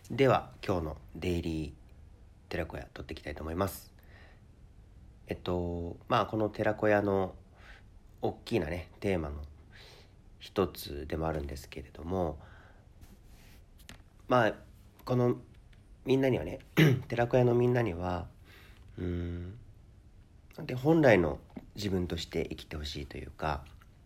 では今日のデイリー寺子屋撮っていきたいと思います。この寺子屋の大きなねテーマの一つでもあるんですけれども、このみんなにはね寺子屋のみんなにはで本来の自分として生きてほしいというか、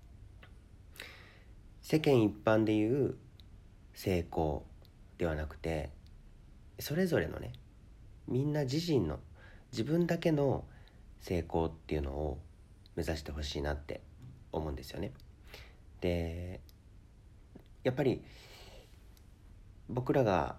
世間一般でいう成功ではなくて、それぞれのねみんな自身の自分だけの成功っていうのを目指してほしいなって思うんですよね。でやっぱり僕らが、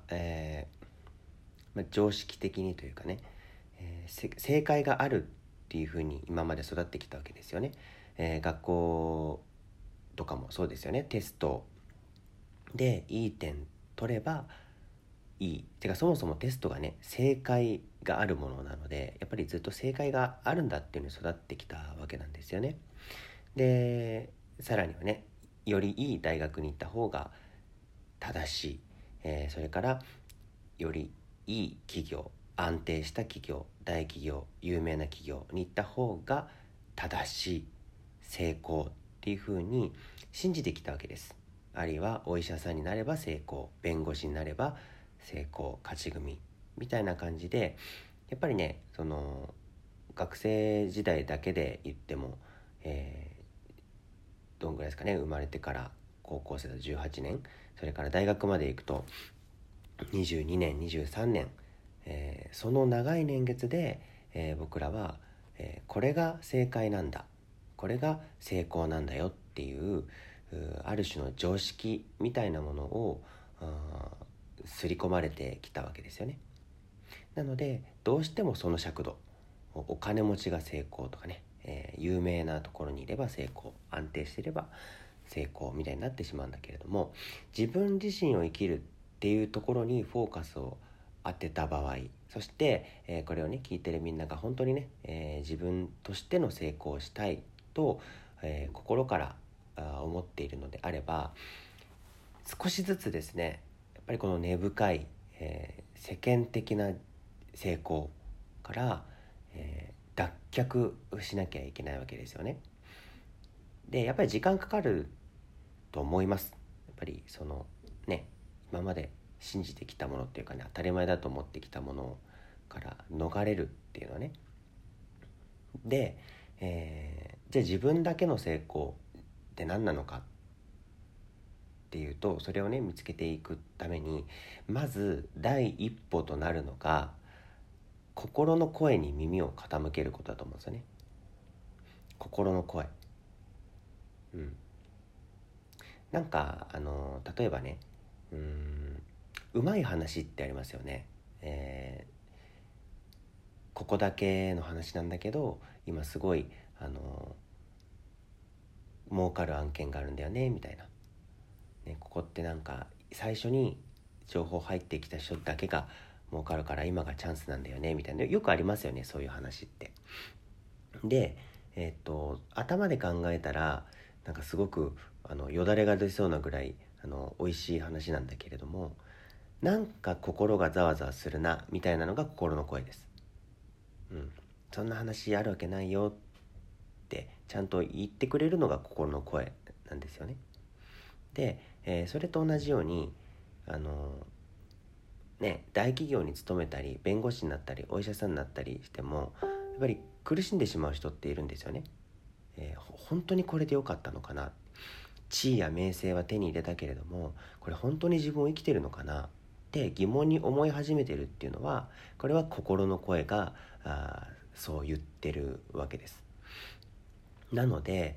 常識的にというかね、正解があるっていうふうに今まで育ってきたわけですよね。学校とかもそうですよね。テストでいい点取ればいい。てかそもそもテストがね正解があるものなので、やっぱりずっと正解があるんだっていうのに育ってきたわけなんですよね。でさらにはね、よりいい大学に行った方が正しい、それからよりいい企業、安定した企業、大企業、有名な企業に行った方が正しい、成功っていうふうに信じてきたわけです。あるいはお医者さんになれば成功、弁護士になれば成功、勝ち組みたいな感じで、やっぱりね学生時代だけで言っても、どんぐらいですかね、生まれてから高校生だと18年、それから大学まで行くと22年23年、その長い年月で、僕らは、これが正解なんだ、これが成功なんだよっていうある種の常識みたいなものを刷り込まれてきたわけですよね。なのでどうしてもその尺度、お金持ちが成功とかね、有名なところにいれば成功、安定していれば成功みたいになってしまうんだけれども、自分自身を生きるっていうところにフォーカスを当てた場合、そして、これをね聞いてるみんなが本当にね、自分としての成功をしたいと、心から思っているのであれば、少しずつですね、やっぱりこの根深い、世間的な成功から、脱却しなきゃいけないわけですよね。でやっぱり時間かかると思います。やっぱりそのね、今まで信じてきたものっていうかね、当たり前だと思ってきたものから逃れるっていうのはね。で、じゃあ自分だけの成功って何なのかっていうと、それをね見つけていくために、まず第一歩となるのが心の声に耳を傾けることだと思うんですよね。心の声。なんか例えばね、うまい話ってありますよね。ここだけの話なんだけど今すごい儲かる案件があるんだよねみたいな、ね、ここってなんか最初に情報入ってきた人だけが儲かるから今がチャンスなんだよねみたいな、よくありますよね、そういう話って。で頭で考えたらなんかすごくよだれが出そうなぐらい美味しい話なんだけれども、なんか心がざわざわするなみたいなのが心の声です。そんな話あるわけないよってちゃんと言ってくれるのが心の声なんですよね。で、それと同じように大企業に勤めたり弁護士になったりお医者さんになったりしても、やっぱり苦しんでしまう人っているんですよね。本当にこれでよかったのかな、地位や名声は手に入れたけれどもこれ本当に自分を生きてるのかなって疑問に思い始めてるっていうのは、これは心の声がそう言ってるわけです。なので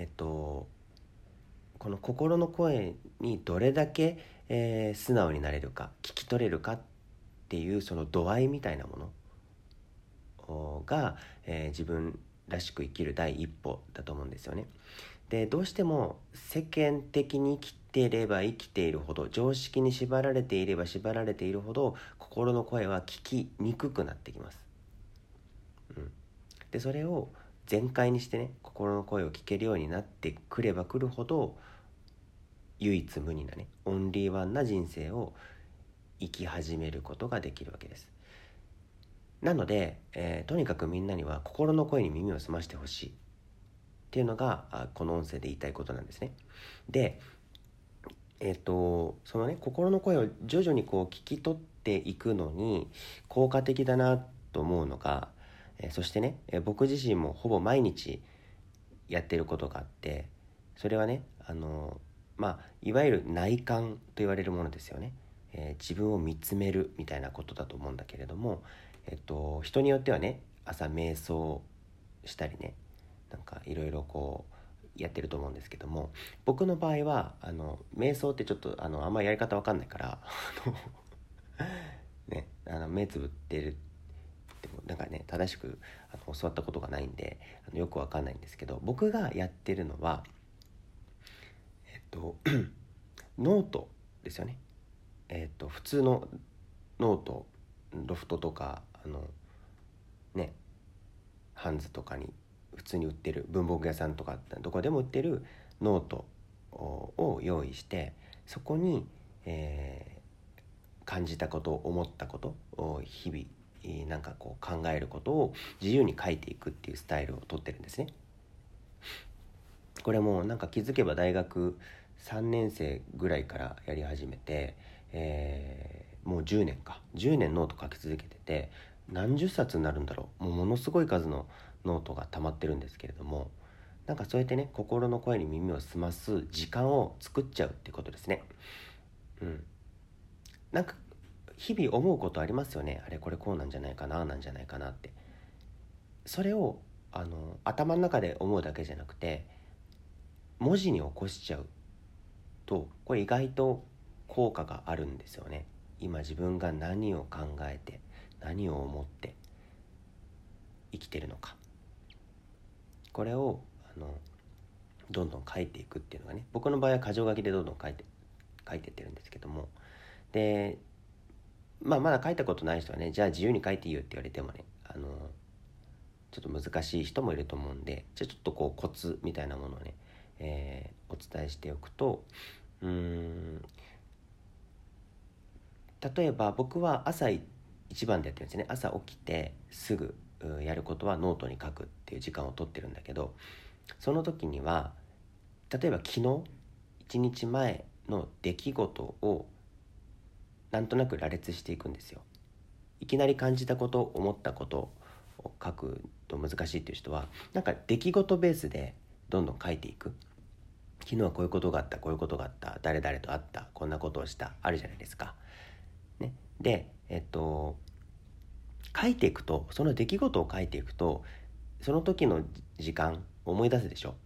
この心の声にどれだけ、素直になれるか、聞き取れるかっていうその度合いみたいなものが、自分らしく生きる第一歩だと思うんですよね。でどうしても世間的に生きていれば生きているほど、常識に縛られていれば縛られているほど心の声は聞きにくくなってきます。でそれを全開にしてね、心の声を聞けるようになってくればくるほど、唯一無二なね、オンリーワンな人生を生き始めることができるわけです。なので、とにかくみんなには心の声に耳を澄ましてほしいっていうのがこの音声で言いたいことなんですね。で、そのね心の声を徐々にこう聞き取っていくのに効果的だなと思うのが、そしてね、僕自身もほぼ毎日やってることがあって、それはねいわゆる内観と言われるものですよね。自分を見つめるみたいなことだと思うんだけれども、人によってはね朝瞑想したりね、なんかいろいろこうやってると思うんですけども、僕の場合は瞑想ってちょっとあんまりやり方わかんないからね、目つぶってるでもなんかね正しく教わったことがないんでよくわかんないんですけど、僕がやってるのはノートですよね。普通のノート、ロフトとかねハンズとかに普通に売ってる、文房具屋さんとかどこでも売ってるノートを用意して、そこに、感じたこと、思ったことを日々なんかこう考えることを自由に書いていくっていうスタイルをとってるんですね。これもなんか気づけば大学3年生ぐらいからやり始めて、もう10年ノート書き続けてて、何十冊になるんだろう、ものすごい数のノートが溜まってるんですけれども、なんかそうやってね心の声に耳を澄ます時間を作っちゃうってことですね。なんか日々思うことありますよね。あれこれこうなんじゃないかな、なんじゃないかなって。それを頭の中で思うだけじゃなくて文字に起こしちゃうと、これ意外と効果があるんですよね。今自分が何を考えて何を思って生きてるのか、これをどんどん書いていくっていうのがね、僕の場合は箇条書きでどんどん書いてってるんですけども、でまだ書いたことない人はね、じゃあ自由に書いていいよって言われてもねちょっと難しい人もいると思うんで、じゃあちょっとこうコツみたいなものをね、お伝えしておくと、例えば僕は朝一番でやってるんですね。朝起きてすぐやることはノートに書くっていう時間を取ってるんだけど、その時には例えば昨日一日前の出来事をなんとなく羅列していくんですよ。いきなり感じたこと、思ったことを書くと難しいっていう人は、なんか出来事ベースでどんどん書いていく。昨日はこういうことがあった、こういうことがあった、誰々と会った、こんなことをした、あるじゃないですか、ね、で書いていくと、その出来事を書いていくと、その時の時間思い出すでしょ。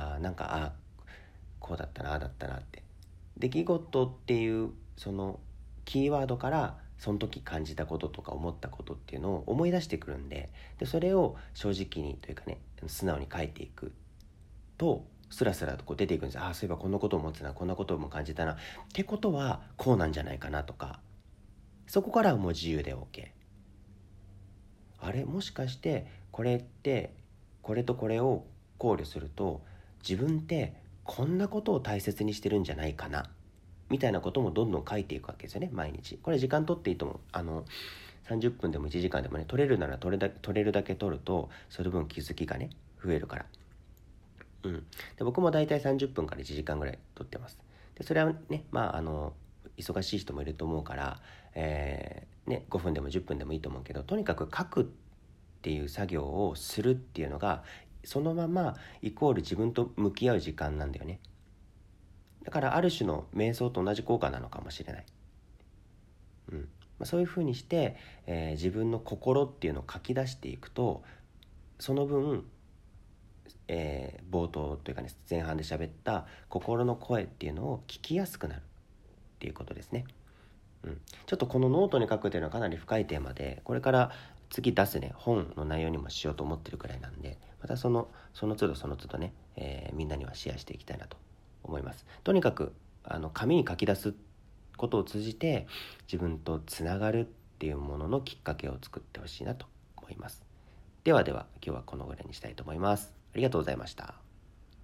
こうだったな、ああだったなって。出来事っていうそのキーワードからその時感じたこととか思ったことっていうのを思い出してくるんで、それを正直にというかね素直に書いていくとスラスラとこう出ていくんです。そういえばこんなことを思ってたな、こんなことも感じたなってことはこうなんじゃないかなとか、そこからはもう自由で OK。 あれもしかしてこれってこれとこれを考慮すると自分ってこんなことを大切にしてるんじゃないかなみたいなこともどんどん書いていくわけですよね。毎日これ時間取っていいと思う。30分でも1時間でもね、取れるなら取れるだけ取るとその分気づきがね増えるから。で僕もだいたい30分から1時間ぐらい取ってます。でそれはね忙しい人もいると思うから、5分でも10分でもいいと思うけど、とにかく書くっていう作業をするっていうのがそのままイコール自分と向き合う時間なんだよね。だからある種の瞑想と同じ効果なのかもしれない。そういうふうにして、自分の心っていうのを書き出していくと、その分、冒頭というかね前半で喋った心の声っていうのを聞きやすくなるっていうことですね。ちょっとこのノートに書くというのはかなり深いテーマで、これから次出すね本の内容にもしようと思ってるくらいなんで、またその都度ね、みんなにはシェアしていきたいなと思います。とにかく紙に書き出すことを通じて自分とつながるっていうもののきっかけを作ってほしいなと思います。では今日はこのぐらいにしたいと思います。ありがとうございました。